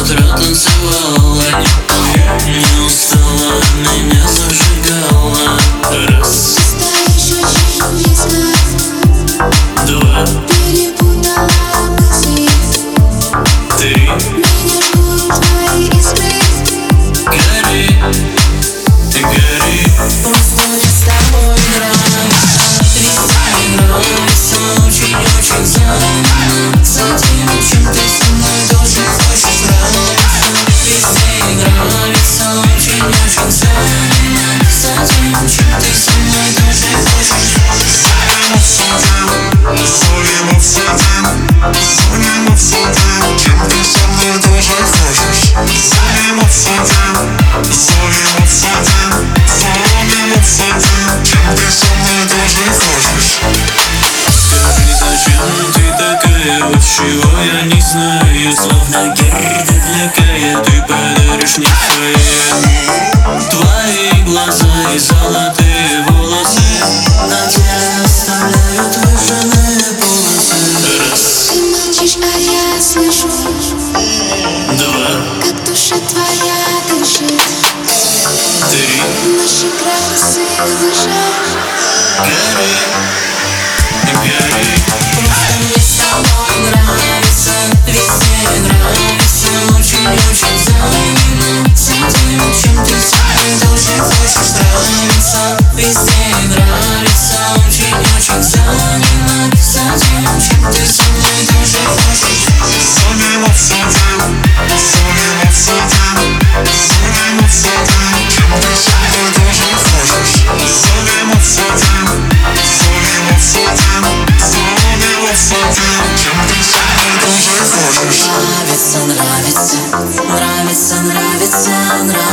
утро танцевала, не устала, меня зажигала. Раз, Стоишь очень близко, два, перепутала мысли. три. Меня жгут твои искры. Гори, гори. Просто мне с тобой нравится. Везде нравится, очень-очень за тем, чем ты со мной тоже хочешь нравиться. Везде нравится, очень-очень за тем, чем ты со мной тоже хочешь. Залим обсудим, чем ты со мной тоже хочешь. Залим обсудим, чем ты со мной тоже хочешь. Скажи, зачем ты такая, вот чего я не знаю. Словно герда для Кая, ты подаришь мне свои. Твои глаза и золотые волосы на теле оставляют выжженные полосы. Раз, Ты молчишь, а я слышу, два, как душа твоя дышит. три. Наши градусы выше. Гори, гори. Просто мне с тобой нравится. Везде нравится, очень-очень за тем, чем ты со мной тоже хочешь нравиться. Везде нравится, очень-очень за тем, чем ты со мной тоже хочешь. Залим обсудим, чем ты со мной тоже хочешь. Залим обсудим, чем ты со мной тоже хочешь. Нравится, нравится, нравится, нравится, нравится.